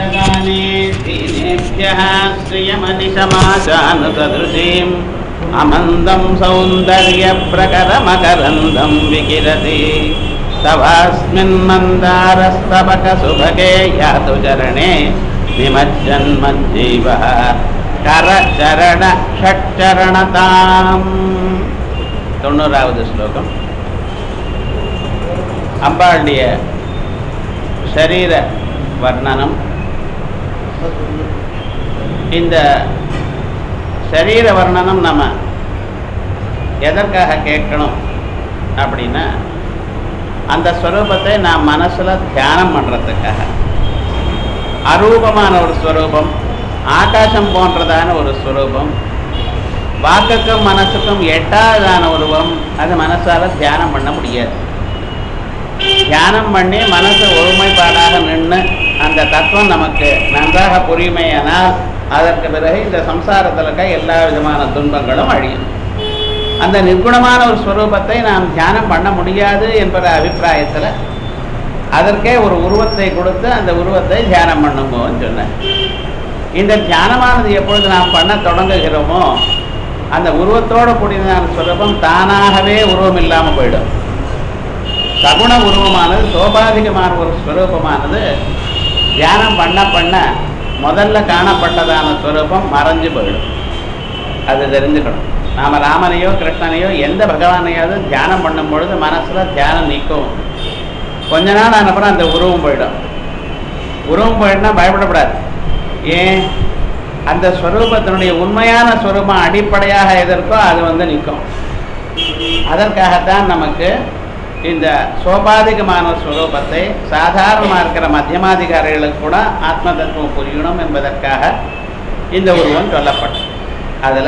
ददाने दीनेभ्यः श्रियमनिशमाचानुसदृशीम् अमन्दं सौन्दर्यप्रकरमकरन्दं विकिरति तवास्मिन्मन्दारस्तबकसुभगे यातु चरणे निमज्जन्मज्जीवः करचरण षट्चरणताम् 90வது ஸ்லோகம் அம்பாளுடைய சரீர வர்ணனம். இந்த சரீர வர்ணனம் நம்ம எதற்காக கேட்கணும் அப்படின்னா, அந்த ஸ்வரூபத்தை நாம் மனசில் தியானம் பண்ணுறதுக்காக. அரூபமான ஒரு ஸ்வரூபம், ஆகாசம் போன்றதான ஒரு ஸ்வரூபம், வாக்குக்கும் மனசுக்கும் எட்டாவதான உருவம், அது மனசால் தியானம் பண்ண முடியாது. தியானம் பண்ணி மனசு ஒருமைப்பாடாக நின்று அந்த தத்துவம் நமக்கு நன்றாக புரியுமையானால் அதற்கு பிறகு இந்த சம்சாரத்தில் இருக்க எல்லா விதமான துன்பங்களும் அழியும். அந்த நிர்குணமான ஒரு ஸ்வரூபத்தை நாம் தியானம் பண்ண முடியாது என்பத அபிப்பிராயத்தில் அதற்கே ஒரு உருவத்தை கொடுத்து அந்த உருவத்தை தியானம் பண்ணுங்கன்னு சொன்னேன். இந்த தியானமானது எப்பொழுது நாம் பண்ண தொடங்குகிறோமோ அந்த உருவத்தோடு கூடியதான ஸ்வரூபம் தானாகவே உருவம் இல்லாமல் போயிடும். சகுண உருவமானது, சோபாதிகமான ஒரு ஸ்வரூபமானது தியானம் பண்ண பண்ண முதல்ல காணப்பட்டதான ஸ்வரூபம் மறைஞ்சு போயிடும். அது தெரிஞ்சுக்கணும். நாம் ராமனையோ கிருஷ்ணனையோ எந்த பகவானையாவது தியானம் பண்ணும் பொழுது மனசில் தியானம் நீக்கும். கொஞ்ச நாள் ஆனப்புறம் அந்த உருவம் போயிடும். உருவம் போயிடுனா பயப்படக்கூடாது. ஏன்? அந்த ஸ்வரூபத்தினுடைய உண்மையான ஸ்வரூபம் அடிப்படையாக எதற்கோ அது நிற்கும். அதற்காகத்தான் நமக்கு இந்த சோபாதிகமான ஸ்வரூபத்தை சாதாரணமாக இருக்கிற மத்தியமாதிகாரிகளுக்கு கூட ஆத்ம தத்துவம் புரியணும் என்பதற்காக இந்த உருவம் சொல்லப்பட்டது. அதில்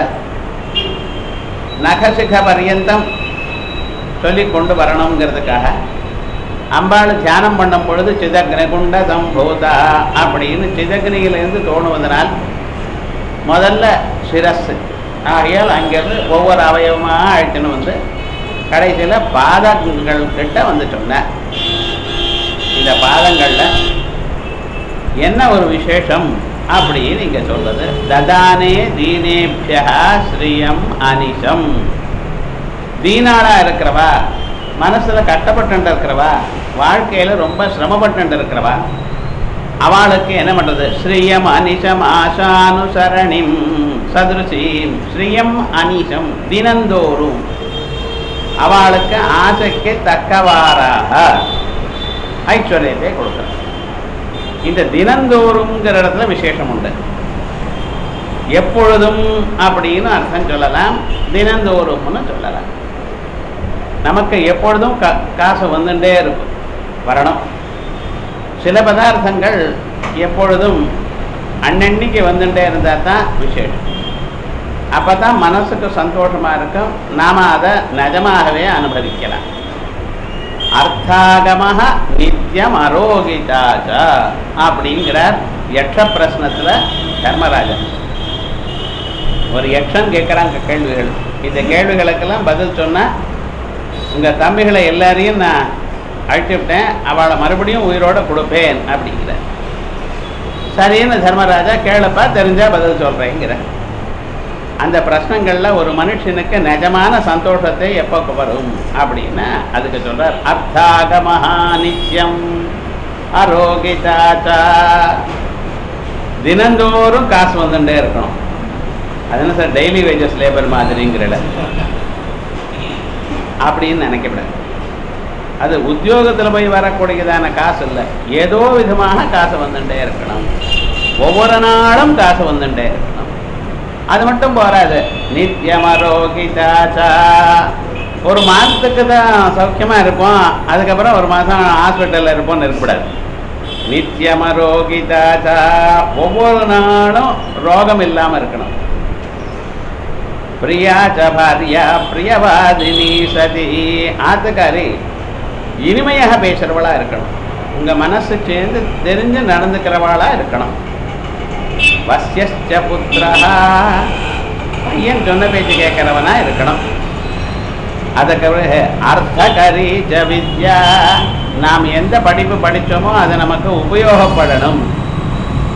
நகசிக பரியந்தம் சொல்லி கொண்டு வரணுங்கிறதுக்காக அம்பாள் தியானம் பண்ணும் பொழுது சிதக்னிகுண்ட சம்பூதா அப்படின்னு சிதக்னியிலிருந்து தோணுவதனால் முதல்ல சிரஸ்ஸு ஆகையால் அங்கேருந்து ஒவ்வொரு அவயவமாக அழைத்துன்னு வந்து கடைசியில் பாதங்கள் கிட்ட சொன்னேன். இந்த பாதங்களில் என்ன ஒரு விசேஷம் அப்படின்னு இங்கே சொல்றது, ததானே தீனேபியா ஸ்ரீயம் அனிஷம். தீனாளா இருக்கிறவா, மனசில் கட்டப்பட்டு இருக்கிறவா, வாழ்க்கையில் ரொம்ப சிரமப்பட்டு இருக்கிறவா, அவளுக்கு என்ன பண்ணுறது? ஸ்ரீயம் அனிஷம் ஆசானுசரணிம் சதுருஷீம். ஸ்ரீயம் அனிஷம் தினந்தோறும் அவளுக்கு ஆசைக்கு தக்கவாறாக ஐஸ்வர்யத்தை கொடுக்குறார். இந்த தினந்தோறுங்கிற இடத்துல விசேஷம் உண்டு. எப்பொழுதும் அப்படின்னு அர்த்தம் சொல்லலாம், தினந்தோறும்னு சொல்லலாம். நமக்கு எப்பொழுதும் காசு வந்துட்டே இருக்கும், வரணும். சில பதார்த்தங்கள் எப்பொழுதும் அன்னன்னைக்கு வந்துட்டே இருந்தால் தான் விசேஷம். அப்போ தான் மனசுக்கு சந்தோஷமாக இருக்கும், நாம் அதை நிஜமாகவே அனுபவிக்கலாம். அர்த்தாகமஹ நித்தியம் அரோகிதாச்ச அப்படிங்கிறார் யக்ஷ பிரஸ்னத்தில் தர்மராஜன். ஒரு யக்ஷன் கேட்குறாங்க கேள்விகள். இந்த கேள்விகளுக்கெல்லாம் பதில் சொன்னால் உங்கள் தம்பிகளை எல்லாரையும் நான் அழிச்சுவிட்டேன், அவளை மறுபடியும் உயிரோடு கொடுப்பேன் அப்படிங்கிறார். சரின்னு தர்மராஜா கேளுப்பா, தெரிஞ்சால் பதில் சொல்கிறேங்கிற. அந்த பிரச்சனைகளில் ஒரு மனுஷனுக்கு நிஜமான சந்தோஷத்தை எப்போ வரும் அப்படின்னா அதுக்கு சொல்கிறார், அர்த்தாகமஹா நித்யம் அரோகிதாச்சா. தினந்தோறும் காசு வந்துட்டே இருக்கணும். அது என்ன சார் டெய்லி வேஜஸ் லேபர் மாதிரிங்கிறல அப்படின்னு நினைக்கப்படாது. அது உத்தியோகத்தில் போய் வரக்கூடியதான காசு இல்லை, ஏதோ விதமான காசு வந்துட்டே இருக்கணும். ஒவ்வொரு நாளும் காசு வந்துட்டே இருக்கணும். அது மட்டும் போராது, நித்தியமரோகிதாச்சா. ஒரு மாதத்துக்கு தான் சௌக்கியமாக இருப்போம், அதுக்கப்புறம் ஒரு மாதம் ஹாஸ்பிட்டலில் இருப்போம்னு இருக்கக்கூடாது. நித்தியமரோகிதாச்சா, ஒவ்வொரு நாளும் ரோகம் இல்லாமல் இருக்கணும். பிரியாச்ச பாரியா பிரியவாதினி சதி, ஆத்துக்காரி இனிமையாக பேசுகிறவளாக இருக்கணும். உங்கள் மனசு சேர்ந்து தெரிஞ்சு நடந்துக்கிறவளாக இருக்கணும். வஸ்யஸ்ச புத்திரஹா, பையன் சொன்ன பேச்சு கேட்கிறவனா இருக்கணும். அதுக்கு அர்த்தகரி ஜ வித்யா, நாம் எந்த படிப்பு படித்தோமோ அது நமக்கு உபயோகப்படணும்.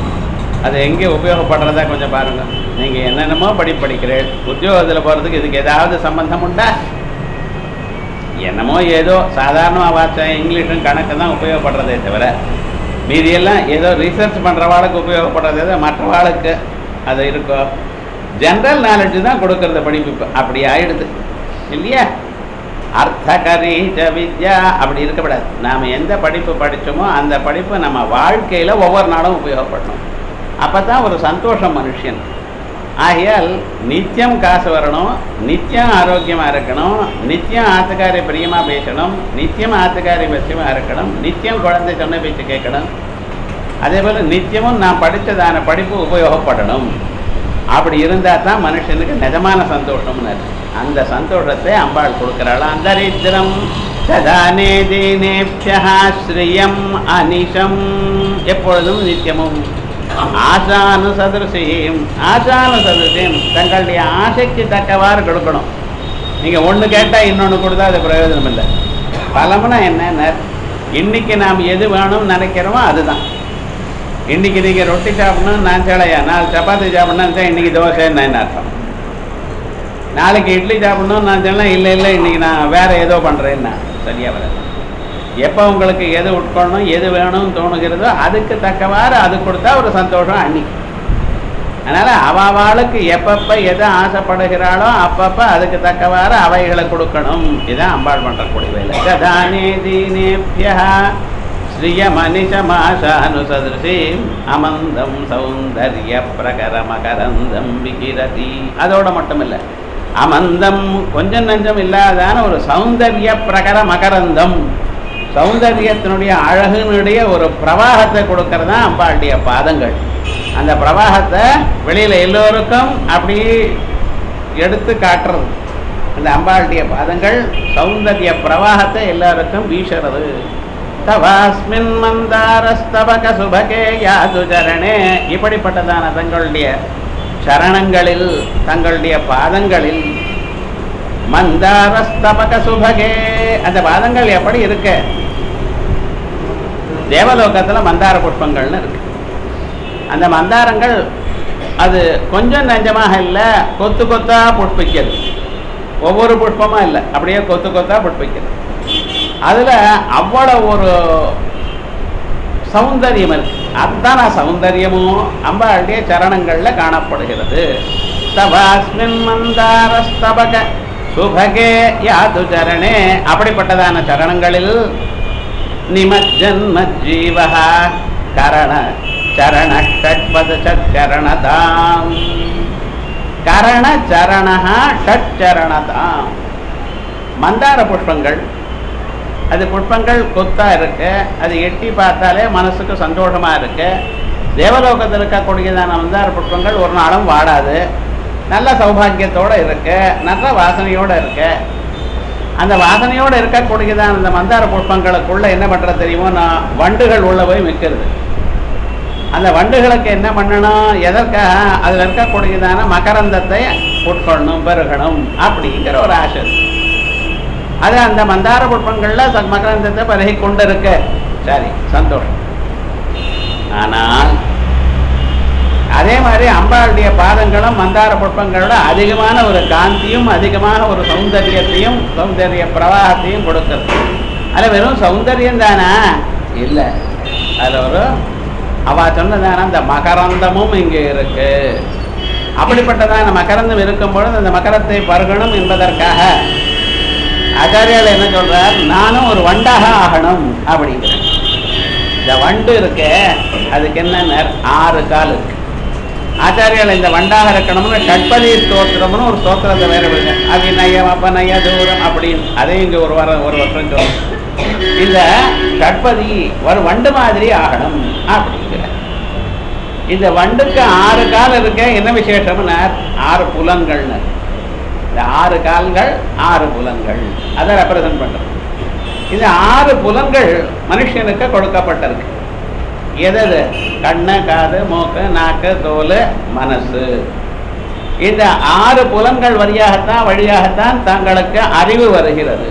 அது எங்கே உபயோகப்படுறதா கொஞ்சம் பாருங்கள். நீங்கள் என்னென்னமோ படிக்கிறீர்கள், உத்தியோகத்தில் போகிறதுக்கு இதுக்கு ஏதாவது சம்பந்தம் உண்டா? என்னமோ ஏதோ சாதாரணமாக வாட்ச இங்கிலீஷும் கணக்கு தான் உபயோகப்படுறதே தவிர மீதியெல்லாம் ஏதோ ரிசர்ச் பண்ணுறவாளுக்கு உபயோகப்படுறதே தான், மற்றவாளுக்கு அது இருக்கோ. ஜென்ரல் நாலேஜ் தான் கொடுக்கறது படிப்பு. அப்படி ஆயிடுது இல்லையா? அர்த்தகரீச்ச வித்யா அப்படி இருக்கக்கூடாது. நாம் எந்த படிப்பு படித்தோமோ அந்த படிப்பு நம்ம வாழ்க்கையில் ஒவ்வொரு நாளும் உபயோகப்படணும். அப்போ தான் ஒரு சந்தோஷம் மனுஷன். ஆகையால் நித்தியம் காசு வரணும், நித்தியம் ஆரோக்கியமாக இருக்கணும், நித்தியம் ஆத்துக்காரி பிரியமாக பேசணும், நித்தியம் ஆத்துக்காரி பட்சியமாக இருக்கணும், நித்தியம் குழந்தை சொன்ன பேச்சு கேட்கணும். அதே போல் நித்தியமும் நான் படித்ததான படிப்பு உபயோகப்படணும். அப்படி இருந்தால் தான் மனுஷனுக்கு நிஜமான சந்தோஷம்னு. அந்த சந்தோஷத்தை அம்பாள் கொடுக்குறாள். அந்தரித்திரம் சதானே தீனேப்யா ஸ்ரீயம் அனிஷம், எப்பொழுதும் நித்தியமும் ஆசானுசதிருஷியும் தங்களுடைய ஆசைக்கு தக்கவாறு கொடுக்கணும். நீங்கள் ஒன்று கேட்டால் இன்னொன்று கொடுத்தா அது பிரயோஜனம் இல்லை. பலம்னா என்ன? இன்னைக்கு நாம் எது வேணும்னு நினைக்கிறோமோ அதுதான். இன்னைக்கு நீங்கள் ரொட்டி சாப்பிடணும் நான் சேலையா, 4 சப்பாத்தி சாப்பிடணும்னு தான் இன்னைக்கு தோசைன்னு என்ன அர்த்தம்? நாளைக்கு இட்லி சாப்பிடணும்னு நான் சொன்னேன், இல்லை இன்னைக்கு நான் வேற ஏதோ பண்ணுறேன்னா சரியா வர. எப்போ உங்களுக்கு எது உட்கொள்ளணும் எது வேணும்னு தோணுகிறதோ அதுக்கு தக்கவாறு அது கொடுத்தா ஒரு சந்தோஷம் அன்னைக்கு. அதனால் அவளுக்கு எப்பப்போ எதை ஆசைப்படுகிறாளோ அப்பப்போ அதுக்கு தக்கவாறு அவைகளை கொடுக்கணும். இதுதான் அம்பாள் பண்ணுறக்கூடிய வேலை. கதானே தீனேப்யா ஸ்ரீயமனிஷமாசானுசதிருஷி அமந்தம் சௌந்தர்ய பிரகரமகரந்தம் விகிரதி. அதோட மட்டும் இல்லை, அமந்தம் கொஞ்சம் நஞ்சம் இல்லாதான ஒரு சௌந்தர்ய பிரகர மகரந்தம், சௌந்தரியத்தினுடைய அழகுனுடைய ஒரு பிரவாகத்தை கொடுக்கறது தான் அம்பாளுடைய பாதங்கள். அந்த பிரவாகத்தை வெளியில் எல்லோருக்கும் அப்படி எடுத்து காட்டுறது அந்த அம்பாளுடைய பாதங்கள். சௌந்தர்ய பிரவாகத்தை எல்லாருக்கும் வீசுறது. தவாஸ்மின் மந்தாரஸ்தபக சுபகே யாது சரணே, இப்படிப்பட்டதான தங்களுடைய சரணங்களில் தங்களுடைய பாதங்களில் மந்தாரஸ்தபக சுபகே, அந்த பாதங்கள் எப்படி இருக்கு? தேவலோகத்தில் மந்தார புஷ்பங்கள்னு இருக்கு. அந்த மந்தாரங்கள் அது கொஞ்சம் நஞ்சமாக இல்லை, கொத்து கொத்தா புஷ்பிக்கிறது. ஒவ்வொரு புஷ்பமாக இல்லை, அப்படியே கொத்து கொத்தா புஷ்பிக்கிறது. அதில் அவ்வளோ ஒரு சௌந்தரியம் இருக்கு. அத்தனை சௌந்தரியமும் அம்பாளுடைய சரணங்களில் காணப்படுகிறது. தவாஸ்மின் மந்தாரஸ்தபக சுபகே யாது சரணே, அப்படிப்பட்டதான சரணங்களில் நிமஜ்ஜன்மஜ்ஜீவஹ கரண சரண ஷட்பத சரணதாம், கரண சரணஹ ஷட்சரணதாம். மந்தார புஷ்பங்கள், அது புஷ்பங்கள் கொத்தா இருக்கு, அது எட்டி பார்த்தாலே மனசுக்கு சந்தோஷமா இருக்கு. தேவலோகத்தில் இருக்கக்கூடியதான மந்தார புஷ்பங்கள் ஒரு நாளும் வாடாது, நல்ல சௌபாகியத்தோடு இருக்கு, நல்ல வாசனையோடு இருக்கு. அந்த வாசனையோடு இருக்கக்கூடியதான் அந்த மந்தார புஷ்பங்களுக்குள்ளே என்ன பண்ணுறது தெரியுமோ, நான் வண்டுகள் உள்ள போய் மிக்கிறது. அந்த வண்டுகளுக்கு என்ன பண்ணணும், எதற்காக அதில் இருக்கக்கூடியதான மகரந்தத்தை உட்கொள்ளணும், பெருகணும் அப்படிங்கிற ஒரு ஆசை. அது அந்த மந்தார புஷ்பங்களில் மகரந்தத்தை பருகி கொண்டு இருக்க. சரி, சந்தோஷம். ஆனால் அதே மாதிரி அம்பாளுடைய பாதங்களும் மந்தார புஷ்பங்களோட அதிகமான ஒரு காந்தியும் அதிகமான ஒரு சௌந்தரியத்தையும் சௌந்தரிய பிரவாகத்தையும் கொடுக்கிறது. அதில் வெறும் சௌந்தரியம் தானே இல்லை, அதில் ஒரு அவ சொன்னதான அந்த மகரந்தமும் இங்கே இருக்கு. அப்படிப்பட்டதான மகரந்தம் இருக்கும் பொழுது அந்த மகரத்தை பருகணும் என்பதற்காக ஆச்சாரியால் என்ன சொல்றார், நானும் ஒரு வண்டாக ஆகணும் அப்படிங்கிறேன். இந்த வண்டு இருக்கு, அதுக்கு என்ன 6 கால் இருக்கு. ஆச்சாரியால் இந்த வண்டாக இருக்கணும்னு ஷட்பதி ஸ்தோத்திரம்னு ஒரு ஸ்தோத்திரத்தை வேற விடுங்க. அபிநயம் அப்பநய தூரம் அப்படின்னு அதையும் இங்கே ஒரு வருஷம் சொல்லும். இந்த ஷட்பதி ஒரு வண்டு மாதிரி ஆகணும் அப்படிங்கிற. இந்த வண்டுக்கு 6 கால் இருக்க, என்ன விசேஷம்னா 6 புலன்கள்னு. இந்த 6 கால்கள் 6 புலன்கள் அதை ரெப்ரசன்ட் பண்றது. இந்த 6 புலன்கள் மனுஷனுக்கு கொடுக்கப்பட்டிருக்கு. எது? கண்ணு, காது, மூக்கு, நாக்கு, தோல், மனசு. இந்த 6 புலன்கள் வழியாகத்தான் தங்களுக்கு அறிவு வருகிறது.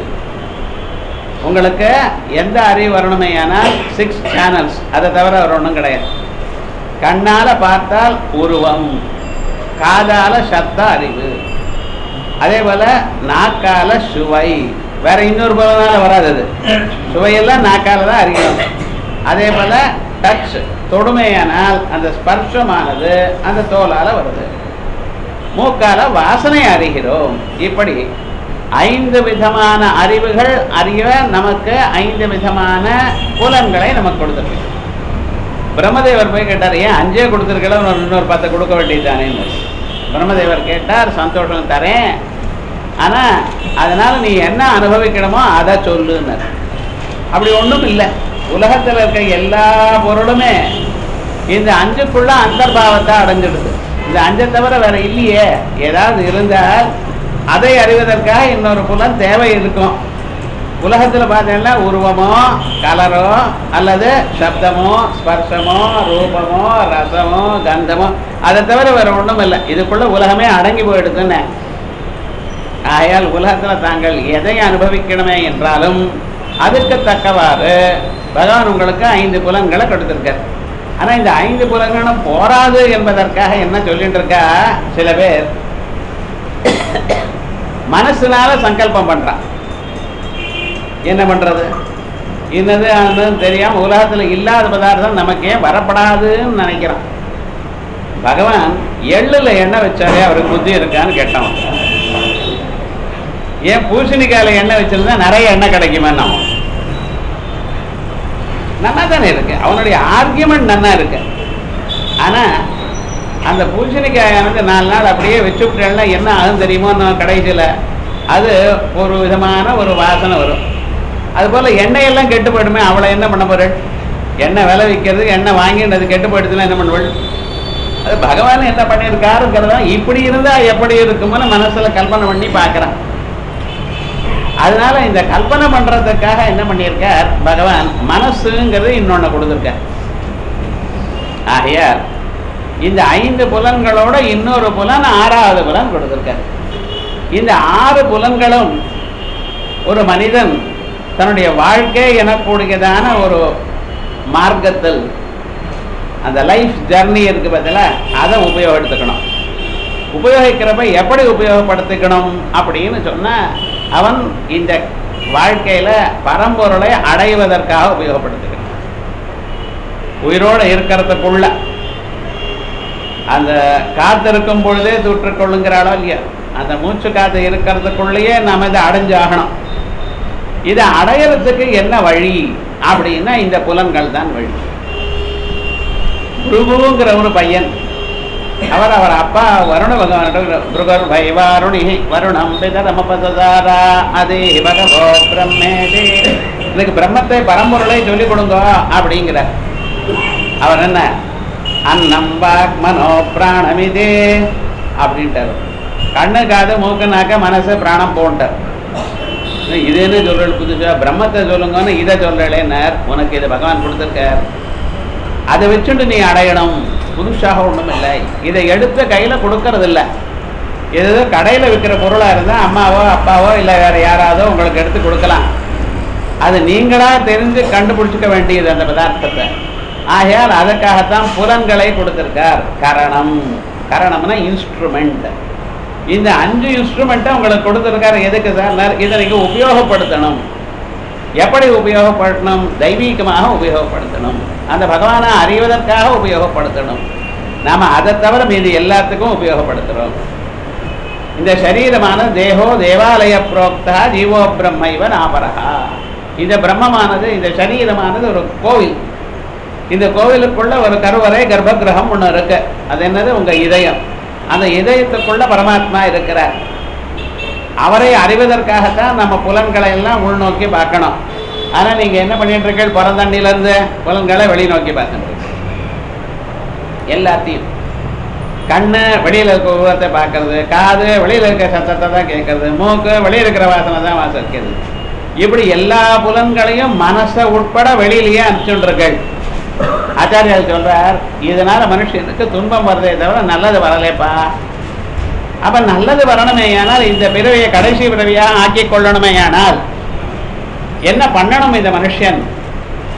உங்களுக்கு எந்த அறிவு வரணுமே ஆனால் 6 சேனல்ஸ், அதை தவிர ஒரு ஒன்றும் கிடையாது. கண்ணால பார்த்தால் உருவம், காதால சப்த அறிவு, அதே போல நாக்கால சுவை, வேற இன்னொரு புலனால வராது. அது சுவையெல்லாம் நாக்கால தான் அறியணும். அதே போல டச், தொடுமையானால் அந்த ஸ்பர்ஷமானது அந்த தோலால வருது. மூக்கால வாசனை அறிகிறோம். இப்படி 5 விதமான அறிவுகள் அறிய நமக்கு 5 விதமான புலன்களை நமக்கு கொடுத்துருக்கு. பிரம்மதேவர் போய் கேட்டார், ஏன் 5 கொடுத்துருக்கல, இன்னொரு 10 கொடுக்க வேண்டியதானேன்னு. பிரம்மதேவர் கேட்டார், சந்தோஷம் தரேன், ஆனா அதனால நீ என்ன அனுபவிக்கணுமோ அதை சொல்லுன்னு. அப்படி ஒன்றும் இல்லை. உலகத்தில் இருக்க எல்லா பொருளுமே இந்த 5க்குள்ள அந்தர்பாவத்தை அடைஞ்சிடுது. இந்த 5 தவிர வேற இல்லையே. ஏதாவது இருந்தால் அதை அறிவதற்காக இன்னொரு புலன் தேவை இருக்கும். உலகத்தில் பார்த்தீங்கன்னா உருவமோ கலரோ அல்லது சப்தமோ ஸ்பர்ஷமோ ரூபமோ ரசமோ கந்தமோ, அதை தவிர வேற ஒன்றும் இல்லை. இதுக்குள்ள உலகமே அடங்கி போயிடுதுன்னு. ஆகையால் உலகத்தில் தாங்கள் எதை அனுபவிக்கணுமே என்றாலும் அதுக்கு தக்கவாறு பகவான் உங்களுக்கு 5 புலன்களை கொடுத்திருக்கார். ஆனால் இந்த 5 புலன்களும் போராது என்பதற்காக என்ன சொல்லிட்டு இருக்கா, சில பேர் மனசுனால சங்கல்பம் பண்றான். என்ன பண்றது, இன்னது அதுன்னு தெரியாம உலகத்தில் இல்லாத பதார்த்தம் நமக்கே வரப்படாதுன்னு நினைக்கிறான். பகவான் எள்ளுல எண்ணெய் வச்சாலே அவருக்கு புத்தி இருக்கான்னு கேட்டான். ஏன் பூசணிக்காயில எண்ணெய் வச்சிருந்தா நிறைய எண்ணெய் கிடைக்குமா? நம்ம நல்லா தானே இருக்கு, அவனுடைய ஆர்கியூமெண்ட் நல்லா இருக்கு. ஆனா அந்த பூசணிக்காயானது 4 நாள் அப்படியே வச்சுட்டேன்னா என்ன ஆகும் தெரியுமோ, கடைசியில் அது ஒரு விதமான ஒரு வாசனை வரும். அதுபோல் எண்ணெயெல்லாம் கெட்டு போயிடுமே, அவளை என்ன பண்ண போறேன்? எண்ணெய் விலை விற்கிறது, எண்ணெய் வாங்கிட்டு அது கெட்டு போயிடுச்சுன்னா என்ன பண்ணுவள்? அது பகவான் என்ன பண்ணியிருக்காருங்கிறதா இப்படி இருந்தால் எப்படி இருக்குமோன்னு மனசில் கல்பனை பண்ணி பார்க்குறான். அதனால இந்த கல்பனை பண்றதுக்காக என்ன பண்ணியிருக்கார் பகவான், மனசுங்கிறது இன்னொன்னு கொடுத்துருக்கார். ஆகையால் இந்த 5 புலன்களோட இன்னொரு புலன் 6வது புலன் கொடுத்துருக்கார். இந்த 6 புலன்களும் ஒரு மனிதன் தன்னுடைய வாழ்க்கை எனக்கூடியதான ஒரு மார்க்கத்தில் அந்த லைஃப் ஜர்னி இருக்கு பார்த்தீங்களா, அதை உபயோகப்படுத்திக்கணும். உபயோகிக்கிறப்ப எப்படி உபயோகப்படுத்திக்கணும் அப்படின்னு சொன்னா, அவன் இந்த வாழ்க்கையில பரம்பொருளை அடைவதற்காக உபயோகப்படுத்திக்கணும். உயிரோடு இருக்கிறதுக்குள்ள அந்த காத்திருக்கும் பொழுதே தூற்றுக்கொள்ளுங்கிறாளோ இல்லையா, அந்த மூச்சு காத்து இருக்கிறதுக்குள்ளேயே நம்ம இதை அடைஞ்சாகணும். இதை அடையிறதுக்கு என்ன வழி அப்படின்னா இந்த புலன்கள் தான் வழி. புருகுங்கிற ஒரு பையன், அவர் அப்பா வருண பகவான் பைவாருணி வருணம் பிதரமபதாரா அதே பகவோ பிரம்மேதே, எனக்கு பிரம்மத்தை பரம்பொருளை சொல்லிக் கொடுங்க அப்படிங்கிறார். அவர் என்ன, அன்னம் வாக் மனோ பிராணமிதே அப்படின்ட்டார். கண்ணு காது மூக்கு நாக்க மனசு பிராணம் போன்ட்டார். இதுன்னு சொல்றது புதுசா, பிரம்மத்தை சொல்லுங்கன்னு இதை சொல்றேன்னார். உனக்கு இதை பகவான் கொடுத்துருக்கார், அதை வச்சுட்டு நீ அடையணும். புதுசாக ஒன்றும் இல்லை. இதை எடுத்து கையில் கொடுக்கறது இல்லை. ஏதோ கடையில் விற்கிற பொருளாக இருந்தால் அம்மாவோ அப்பாவோ இல்லை வேறு யாராவதோ உங்களுக்கு எடுத்து கொடுக்கலாம். அது நீங்களாக தெரிஞ்சு கண்டுபிடிச்சிக்க வேண்டியது அந்த பதார்த்தத்தை. ஆகையால் அதுக்காகத்தான் புலன்களை கொடுத்துருக்கார். கரணம், கரணம்னா இன்ஸ்ட்ருமெண்ட். இந்த 5 இன்ஸ்ட்ருமெண்ட்டை உங்களுக்கு கொடுத்துருக்காரு. எதுக்கு சார்? இதை நீங்கள் உபயோகப்படுத்தணும். எப்படி உபயோகப்படுத்தணும்? தெய்வீகமாக உபயோகப்படுத்தணும். அந்த பகவானை அறிவதற்காக உபயோகப்படுத்தணும். நாம் அதை தவிர மீது எல்லாத்துக்கும் உபயோகப்படுத்துகிறோம். இந்த சரீரமான தேகோ தேவாலய புரோக்தா ஜீவோ பிரம்மைவ நாபரஹா. இந்த பிரம்மமானது, இந்த சரீரமானது ஒரு கோவில். இந்த கோவிலுக்குள்ள ஒரு கருவறை கர்ப்பகிரகம் ஒன்று இருக்கு. அது என்னது? உங்கள் இதயம். அந்த இதயத்துக்குள்ள பரமாத்மா இருக்கிறார். அவரை அறிவதற்காகத்தான் நம்ம புலன்களை எல்லாம் உள்நோக்கி பார்க்கணும். ஆனால் நீங்கள் என்ன பண்ணிட்டு இருக்க? பிறந்தண்ணிலேருந்து புலன்களை வெளிநோக்கி பார்த்துட்டு எல்லாத்தையும். கண்ணு வெளியில் இருக்க உருவத்தை பார்க்கறது, காது வெளியில் இருக்க சத்தத்தை தான் கேட்கறது, மூக்கு வெளியில் இருக்கிற வாசனை தான் வாசிக்கிறது. இப்படி எல்லா புலன்களையும் மனசை உட்பட வெளியிலேயே அனுப்பிச்சுட்டுருக்கள். ஆச்சாரியால் சொல்றார், இதனால மனுஷனுக்கு துன்பம் வருதே தவிர நல்லது வரலேப்பா. அப்ப நல்லது வரணுமேயானால், இந்த பிறவியை கடைசி பிறவியாக ஆக்கி கொள்ளணுமேயானால் என்ன பண்ணணும்? இந்த மனுஷன்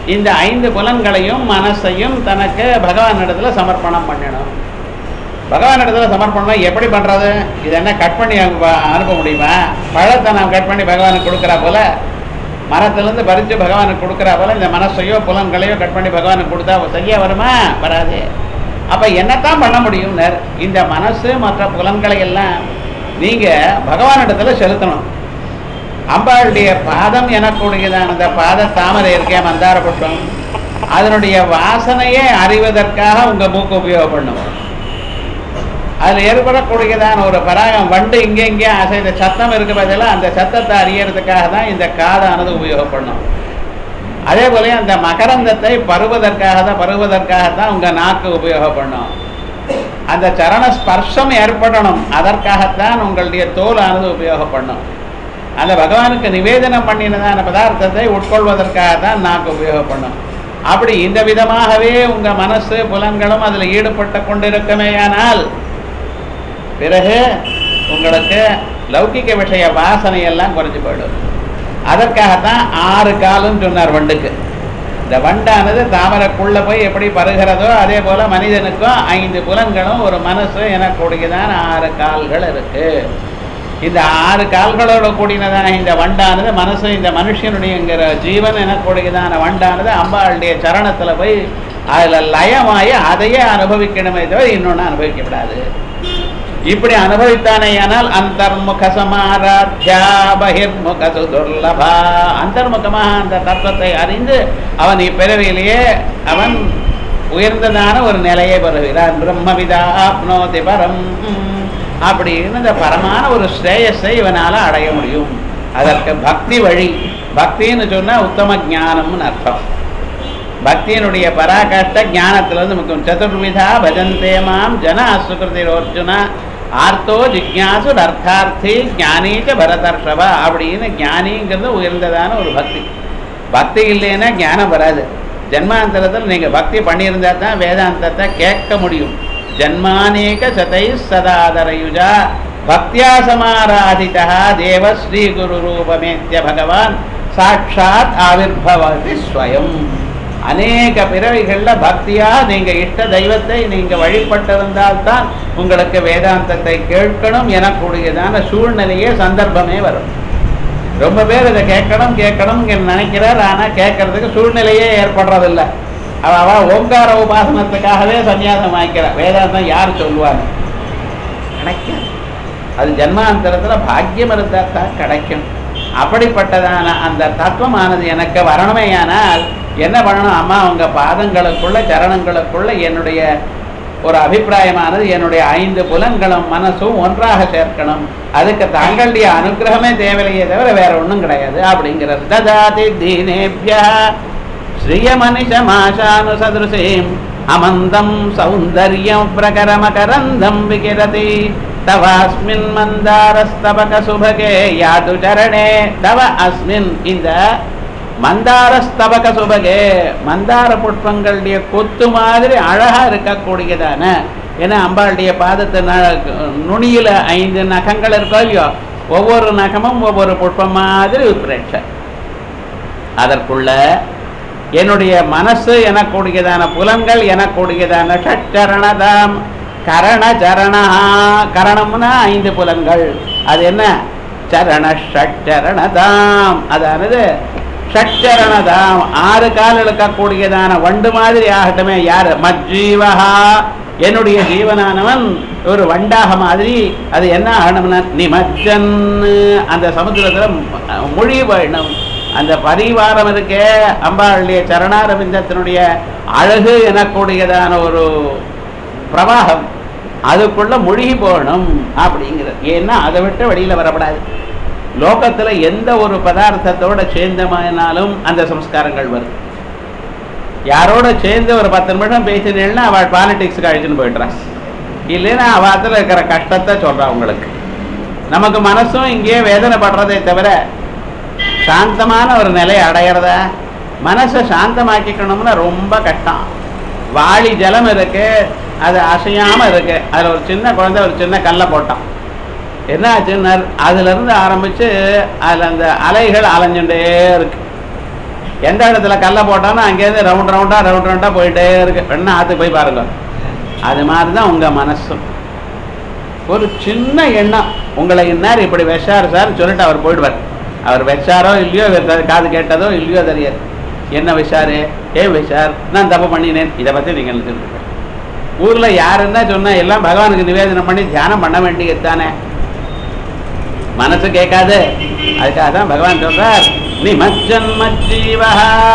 இந்த 5 புலன்களையும் மனசையும் தனக்கு பகவான் இடத்துல சமர்ப்பணம் பண்ணணும். பகவான் இடத்துல சமர்ப்பணம் எப்படி பண்ணுறது? இது என்ன கட் பண்ணி அனுப்ப முடியுமா? பழத்தை நாம் கட் பண்ணி பகவானுக்கு கொடுக்குறா போல, மரத்துலேருந்து பறித்து பகவானுக்கு கொடுக்குறா போல இந்த மனசையோ புலன்களையோ கட் பண்ணி பகவானுக்கு கொடுத்தா சரியாக வருமா? வராது. அப்போ என்னத்தான் பண்ண முடியும்? இந்த மனசு மற்ற புலன்களை எல்லாம் நீங்கள் பகவானிடத்துல செலுத்தணும். அம்பாளுடைய பாதம் எனக்கூடியதான் அந்த பாத தாமரை இருக்கே, மந்தார புஷ்பம், அதனுடைய வாசனையே அறிவதற்காக உங்கள் மூக்கு உபயோகப்படணும். அதில் ஏற்படக்கூடியதான ஒரு பராகம் வண்டு இங்கே அசைந்த சத்தம் இருக்க பதிலாக அந்த சத்தத்தை அறியறதுக்காக தான் இந்த காதானது உபயோகப்படணும். அதே போல அந்த மகரந்தத்தை பருவதற்காகத்தான் உங்கள் நாக்கு உபயோகப்படணும். அந்த சரண ஸ்பர்ஷம் ஏற்படணும், அதற்காகத்தான் உங்களுடைய தோலானது உபயோகப்படணும். அந்த பகவானுக்கு நிவேதனம் பண்ணினதான பதார்த்தத்தை உட்கொள்வதற்காகத்தான் நாக்கு உபயோகப்படணும். அப்படி இந்த விதமாகவே உங்கள் மனசு புலன்களும் அதில் ஈடுபட்டு கொண்டிருக்குமேயானால் பிறகு உங்களுக்கு லௌகிக விஷய வாசனையெல்லாம் குறைஞ்சி போயிடும். அதற்காகத்தான் 6 காலும் சொன்னார் வண்டுக்கு. இந்த வண்டானது தாமரைக்குள்ளே போய் எப்படி பருகிறதோ அதே போல் மனிதனுக்கும் 5 புலன்களும் ஒரு மனசு எனக்கூடியதான 6 கால்கள் இருக்குது. இந்த 6 கால்களோடு கூடினதான இந்த வண்டானது மனசு, இந்த மனுஷனுடையங்கிற ஜீவன் எனக்கூடியதான வண்டானது அம்பாளுடைய சரணத்தில் போய் அதில் லயமாயி அதையே அனுபவிக்கணுமே தவிர இன்னொன்று அனுபவிக்கப்படாது. இப்படி அனுபவித்தானேயானால் அந்தர்முக சமாராத்யா பகிர்முக சுதுர்லபா, அந்தர்முகமாக அந்த தத்துவத்தை அறிந்து அவன் இப்பிறவிலேயே அவன் உயர்ந்ததான ஒரு நிலையை பெறுகிறான். பிரம்மவிதா ஆப்னோதி பரம் அப்படின்னு இந்த பரமான ஒரு ஸ்ரேயஸை இவனால் அடைய முடியும். அதற்கு பக்தி வழி. பக்தின்னு சொன்னால் உத்தம ஞானம்னு அர்த்தம். பக்தியினுடைய பராகாஷ்ட ஞானத்திலிருந்து முக்கியம். சதுர்விதா பஜந்தே மாம் ஜன சுகிருதிரோர்ஜுனா ஆர்த்தோ ஜிக்ஞாசு அர்த்தார்த்தி ஞானீச்ச பரதர்ஷவா அப்படின்னு ஞானிங்கிறது உயர்ந்ததான ஒரு பக்தி. பக்தி இல்லைன்னா ஞானம் வராது. ஜன்மாந்தரத்தில் நீங்கள் பக்தி பண்ணியிருந்தா தான் வேதாந்தத்தை கேட்க முடியும். ஜன்மானேக சதை சதாதரயுஜா பக்தியா சமாராதிதா தேவ ஸ்ரீ குரு ரூபமேத்ய பகவான் சாட்சாத் ஆவிர்பவதி ஸ்வயம். அநேக பிறவிகளில் பக்தியாக நீங்கள் இஷ்ட தெய்வத்தை நீங்கள் வழிபட்டிருந்தால்தான் உங்களுக்கு வேதாந்தத்தை கேட்கணும் எனக்கூடியதான சூழ்நிலையே சந்தர்ப்பமே வரும். ரொம்ப பேர் இதை கேட்கணும் நினைக்கிறார், ஆனால் கேட்கறதுக்கு சூழ்நிலையே ஏற்படுறதில்லை. அவள் ஓங்கார உபாசனத்துக்காகவே சன்னியாசம் வாங்கிக்கிறார். வேதாந்தம் யார் சொல்லுவாங்க? கிடைக்கும். அது ஜன்மாந்தரத்தில் பாக்கியம் இருந்தால் தான் கிடைக்கும். அப்படிப்பட்டதான அந்த தத்துவமானது எனக்கு வரணுமேயானால் என்ன பண்ணணும்? அம்மா உங்கள் பாதங்களுக்குள்ள சரணங்களுக்குள்ள என்னுடைய ஒரு அபிப்பிராயமானது என்னுடைய 5 புலன்களும் மனசும் ஒன்றாக சேர்க்கணும். அதுக்கு தங்களுடைய அனுகிரகமே தேவையில்லையே தவிர வேற ஒன்றும் கிடையாது அப்படிங்கிறது. ததாதி தீனேபியா ஸ்ரீயமனிஷமாஷானு சதுருசீம் அமந்தம் சௌந்தர்யம் பிரகரமகரந்தம் விகிரதி தவாஸ்மின் மந்தாரஸ்தபக சுபகே யாது சரணே தவ அஸ்மின். இந்த மந்தாரஸ்தபக சுபகே மந்தார புஷ்பங்களுடைய கொத்து மாதிரி அழகா இருக்கக்கூடியதான, ஏன்னா அம்பாளுடைய பாதத்து நுனியில் 5 நகங்கள் இருக்கோ இல்லையோ, ஒவ்வொரு நகமும் ஒவ்வொரு புஷ்பம் மாதிரி உத்பிரேட்ச. அதற்குள்ள என்னுடைய மனசு எனக்கூடியதான புலன்கள் எனக்கூடியதான ஷட்சரணதாம் கரணச்சரணா. கரணம்னா 5 புலன்கள். அது என்ன? சரண ஷட்சரணதாம். அதானது ஷட்சரணதாம் 6 கால் இழுக்கக்கூடியதான வண்டு மாதிரி ஆகட்டுமே. யார்? மஜ்ஜீவஹா என்னுடைய ஜீவனானவன் ஒரு வண்டாக மாதிரி. அது என்ன ஆகணும்னா நிமஜ்ஜன் அந்த சமுத்திரத்தில் மொழி போயிடணும். அந்த பரிவாரம் இருக்கே அம்பாளுடைய சரணாரவிந்தத்தினுடைய அழகு எனக்கூடியதான ஒரு பிரவாகம் அதுக்குள்ள மொழி போகணும் அப்படிங்கிறது. ஏன்னா அதை விட்டு வெளியில் வரப்படாது. லோகத்தில் எந்த ஒரு பதார்த்தத்தோட சேர்ந்தமானாலும் அந்த சம்ஸ்காரங்கள் வரும். யாரோட சேர்ந்து ஒரு 10 நிமிஷம் பேசினேன்னா அவள் பாலிடிக்ஸுக்கு அழிச்சுன்னு போய்ட்றான். இல்லைன்னா அவத்தில் இருக்கிற கஷ்டத்தை சொல்கிறான் உங்களுக்கு. நமக்கு மனசும் இங்கேயே வேதனைப்படுறதே தவிர சாந்தமான ஒரு நிலையை அடையிறத மனசை சாந்தமாக்கிக்கணும்னா ரொம்ப கஷ்டம். வாளி ஜலம் இருக்கு, அது அசையாமல் இருக்கு. அதில் ஒரு சின்ன குழந்தை ஒரு சின்ன கல்லை போட்டான். என்ன ஆச்சுன்னா அதுலேருந்து ஆரம்பித்து அதில் அந்த அலைகள் அலைஞ்சுட்டே இருக்கு. எந்த இடத்துல கல்லை போட்டாலும் அங்கேருந்து ரவுண்டா போயிட்டே இருக்கு. வேணா ஆற்றுக்கு போய் பாருங்க. அது மாதிரி தான் உங்கள் மனசும். ஒரு சின்ன எண்ணம் உங்களை இன்னார் இப்படி வச்சார் சார் சொல்லிட்டு அவர் போயிடுவார். அவர் வச்சாரோ இல்லையோ, காது கேட்டதோ இல்லையோ தெரியாது. என்ன வச்சாரு, ஏன் வச்சார், நான் தப்பு பண்ணினேன், இதை பற்றி நீங்கள் நினைச்சுருக்கேன். ஊரில் யாருன்னா சொன்னால் எல்லாம் பகவானுக்கு நிவேதனம் பண்ணி தியானம் பண்ண வேண்டியது தானே, மனசு கேட்காது. அதுக்காக தான் பகவான் சொல்றார், நீ மஜ்ஜன்மஜீவா,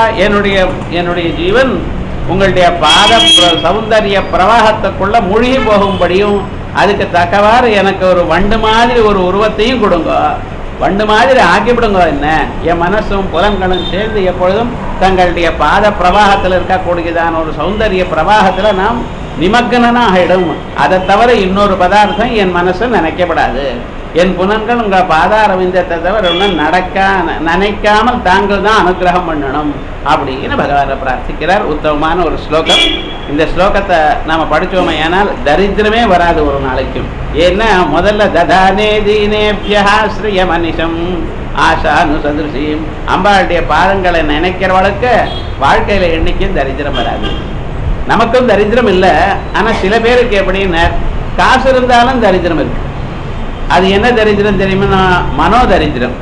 என்னுடைய ஜீவன் உங்களுடைய பாத சௌந்தரிய பிரவாகத்துக்குள்ள மூழ்கி போகும்படியும் அதுக்கு தக்கவாறு எனக்கு ஒரு வண்டு மாதிரி ஒரு உருவத்தையும் கொடுங்க, வண்டு மாதிரி ஆக்கிவிடுங்க. என்ன, என் மனசும் புலன்களும் சேர்ந்து எப்பொழுதும் தங்களுடைய பாத பிரவாகத்தில் இருக்கக்கூடியதான ஒரு சௌந்தரிய பிரவாகத்தில் நாம் நிமக்னாகிடும். அதை தவிர இன்னொரு பதார்த்தம் என் மனசு நினைக்கப்படாது. என் புலன்கள் உங்கள் பாதாரவிந்தத்தை தவிர ஒன்றும் நினைக்காமல் தாங்கள் தான் அனுகிரகம் பண்ணணும் அப்படின்னு பகவானை பிரார்த்திக்கிறார். உத்தமமான ஒரு ஸ்லோகம். இந்த ஸ்லோகத்தை நாம் படித்தோமே ஆனால் தரித்திரமே வராது ஒரு நாளைக்கும். ஏன்னா முதல்ல ததானே தீனேபியா ஸ்ரீய மனிஷம் ஆஷானு சதுர்ஷியும், அம்பாளுடைய பாதங்களை நினைக்கிறவளுக்கு வாழ்க்கையில் என்னைக்கும் தரித்திரம் வராது. நமக்கும் தரித்திரம் இல்லை. ஆனால் சில பேருக்கு எப்படின்னா காசு இருந்தாலும் தரித்திரம் இருக்கு. அது என்ன தரித்திரம் தெரியுமா, மனோதரித்திரம்.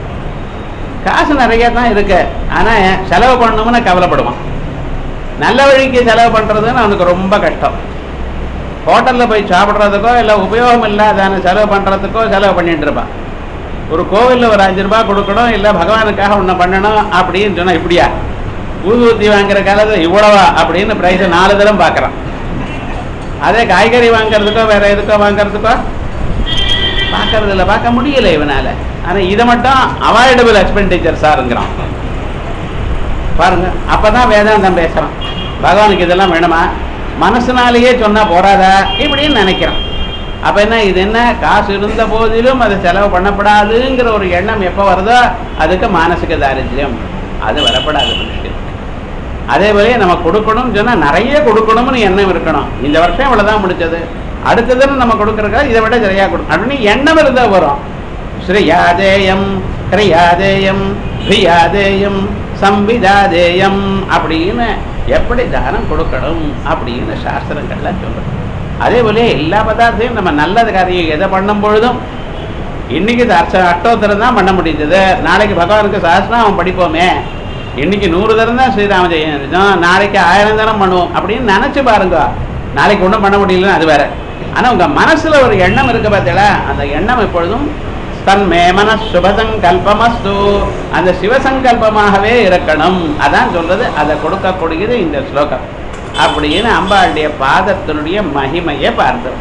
காசு நிறைய தான் இருக்கு, ஆனால் செலவு பண்ணணும்னு கவலைப்படுவான். நல்ல வழிக்கு செலவு பண்ணுறதுன்னு அவனுக்கு ரொம்ப கஷ்டம். ஹோட்டலில் போய் சாப்பிட்றதுக்கோ இல்லை உபயோகம் இல்லாதான செலவு பண்ணுறதுக்கோ செலவு பண்ணிட்டு இருப்பான். ஒரு கோவிலில் ஒரு 5 ரூபாய் கொடுக்கணும், இல்லை பகவானுக்காக ஒன்று பண்ணணும் அப்படின்னு சொன்னால் இப்படியா, ஊதுவத்தி வாங்குற காலத்தில் இவ்வளவா அப்படின்னு ப்ரைஸை 4 தரம் பார்க்குறான். அதே காய்கறி வாங்கிறதுக்கோ வேற எதுக்கோ வாங்கிறதுக்கோ பார்க்கறது இல்லை, பார்க்க முடியல இவனால. ஆனால் இதை மட்டும் அவாய்டபிள் எக்ஸ்பெண்டிச்சர்ஸாருங்கிறான் பாருங்க. அப்பதான் வேதாந்தம் பேசுறான். பகவானுக்கு இதெல்லாம் வேணுமா, மனசுனாலேயே சொன்னா போறாதா இப்படின்னு நினைக்கிறான். அப்ப என்ன, இது என்ன, காசு இருந்த போதிலும் அதை செலவு பண்ணப்படாதுங்கிற ஒரு எண்ணம் எப்போ வருதோ அதுக்கு மானசிக தாரித்யம், அது வரப்படாது மனுஷன். அதே போல நம்ம கொடுக்கணும்னு சொன்னா நிறைய கொடுக்கணும்னு எண்ணம் இருக்கணும். இந்த வருஷம் இவ்வளவுதான் முடிச்சது, அடுத்ததுன்னு நம்ம கொடுக்கறக்கா இதை விட சரியா கொடுக்கணும் அப்படின்னு எண்ணம் இருந்தா வரும். ஸ்ரீயாதேயம் கிரியாதேயம் பிரியாதேயம் சம்பிதாதேயம் அப்படின்னு எப்படி தானம் கொடுக்கணும் அப்படின்னு சாஸ்திரங்கள்ல சொல்றோம். அதே போல எல்லா பதார்த்தையும் நம்ம நல்லது காரியம் எதை பண்ணும் பொழுதும், இன்னைக்கு அஷ்டோத்தரம் தான் பண்ண முடிஞ்சது, நாளைக்கு பகவானுக்கு சஹஸ்ரநாமம் படிப்போமே, இன்னைக்கு 100 தரம் தான் ஸ்ரீராம ஜெயம், நாளைக்கு 1000 தரம் பண்ணுவோம் அப்படின்னு நினைச்சு பாருங்க. நாளைக்கு ஒன்றும் பண்ண முடியலன்னு அது வேற. ஆனா உங்க மனசுல ஒரு எண்ணம் இருக்கு பார்த்தீங்களா, அந்த எண்ணம் எப்பொழுதும் தன்மே மன சுபசங்கல்பமஸ்து, அந்த சிவசங்கல்பமாகவே இருக்கணும். அதான் சொல்றது, அதை கொடுக்கக்கூடியது இந்த ஸ்லோகம் அப்படின்னு அம்பாளுடைய பாதத்தினுடைய மகிமையை பார்த்தோம்.